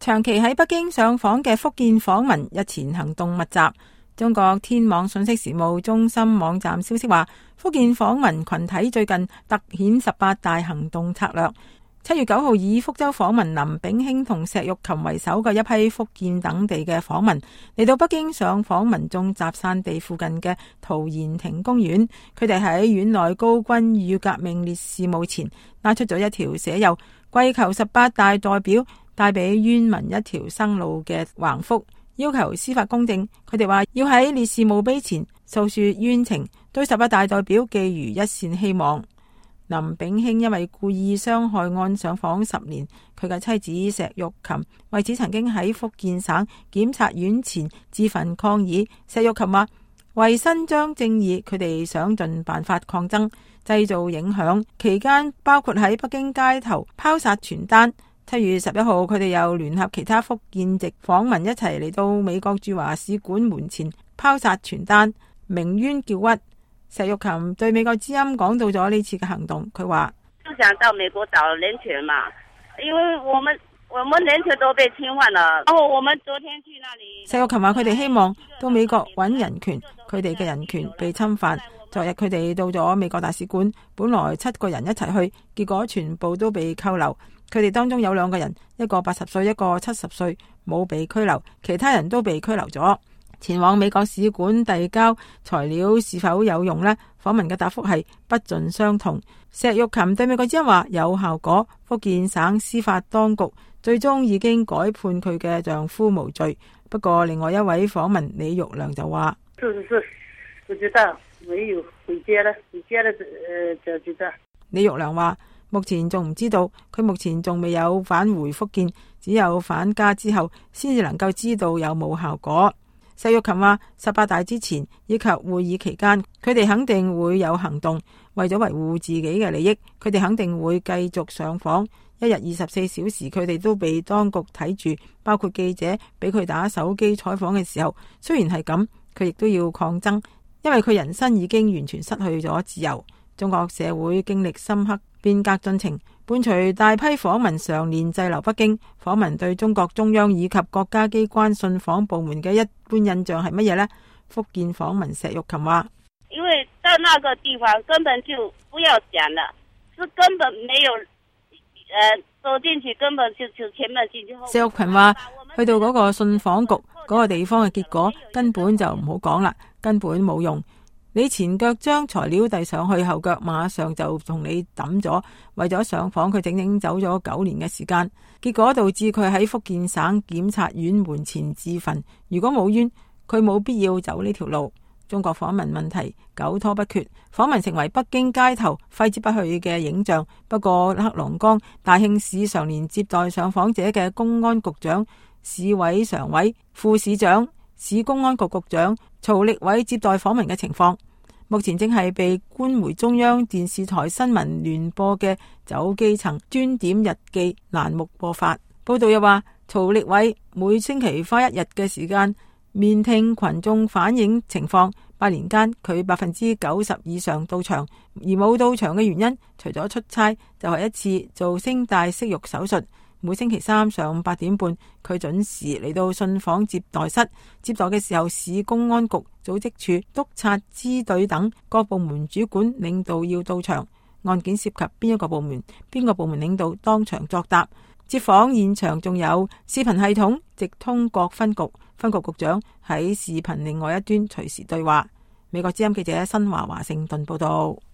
長期喺北京上訪嘅福建訪民日前行動密集。中國天網信息時務中心網站消息話，福建訪民群體最近突顯18大行動策略。7月9號以福州訪民林炳興同石玉琴為首嘅一批福建等地嘅訪民嚟到北京上訪民眾集散地附近嘅陶然亭公園，佢哋喺院內高軍與革命烈士墓前拉出咗一條寫有跪求18大代表帶俾冤民一條生路嘅橫幅，要求司法公正。佢哋話要喺烈士墓碑前訴說冤情，對18大代表寄予一線希望。林炳興因為故意傷害案上訪10年，佢嘅妻子石玉琴為此曾經喺福建省檢察院前自焚抗議。石玉琴話為伸張正義，佢哋想盡辦法抗爭，製造影響，期間包括喺北京街頭拋撒傳單。7月11號，佢哋又聯合其他福建籍訪民一齊嚟到美國駐華使館門前拋撒傳單，鳴冤叫屈。石玉琴對美國之音講到咗呢次嘅行動，佢話就想到美國找人權嘛，因為我們人權都被侵犯了，然後我們昨天去那裡。 石玉琴話佢哋希望到美國揾人權，佢哋嘅人權被侵犯。昨日佢哋到咗美國大使館，本來7個人一齊去，結果全部都被扣留。佢哋當中有2個人，一個80歲，一個70歲，冇被拘留，其他人都被拘留咗。前往美國使館遞交材料是否有用呢？訪民嘅答覆係不盡相同。石玉琴對美國之音話有效果，福建省司法當局最終已經改判佢嘅丈夫無罪。不過另外一位訪民李玉良就話： 是，不知道，沒有回接了就知道。 李玉良話目前仲唔知道，佢目前仲未有返回福建，只有返家之後先至能夠知道有冇效果。石玉琴話18大之前以及會議期間，佢哋肯定會有行動，為咗維護自己嘅利益，佢哋肯定會繼續上訪。1日24小時，佢哋都被當局睇住，包括記者俾佢打手機採訪嘅時候。雖然係咁，佢亦都要抗爭，因為佢人生已經完全失去咗自由。中國社會經歷深刻變革進程，伴隨大批訪民常年滯留北京。訪民對中國中央以及國家機關信訪部門嘅一般印象係乜嘢呢？福建訪民石玉琴話： 因為到那個地方根本就不要講了，是根本沒有，走進去根本就前門進去後。 石玉琴話：去到嗰個信訪局嗰個地方嘅結果根本就唔好講啦，根本冇用。你前腳將材料遞上去，後腳馬上就同你抌咗。為咗上訪，佢整整走咗9年嘅時間，結果導致佢喺福建省檢察院門前自焚。如果冇冤，佢冇必要走呢條路。中國訪民問題久拖不決，訪民成為北京街頭揮之不去嘅影像。不過黑龍江大慶市常年接待上訪者嘅公安局長、市委常委、副市長、市公安局局長曹力偉接待訪民嘅情況，目前正係被官媒中央電視台新聞聯播嘅走基層專點日記欄目播發。報道又話，曹力偉每星期花1日嘅時間面聽群眾反映情況，8年間佢90%以上到場，而冇到場嘅原因，除咗出差，就係一次做聲帶息肉手術。每星期3上午8點半，佢準時嚟到信訪接待室。接待嘅時候，市公安局、組織處、督察支隊等各部門主管領導要到場。案件涉及邊一個部門，邊個部門領導當場作答。接訪現場仲有視頻系統直通各分局，分局局長喺視頻另外一端隨時對話。美國之音記者新華盛頓報道。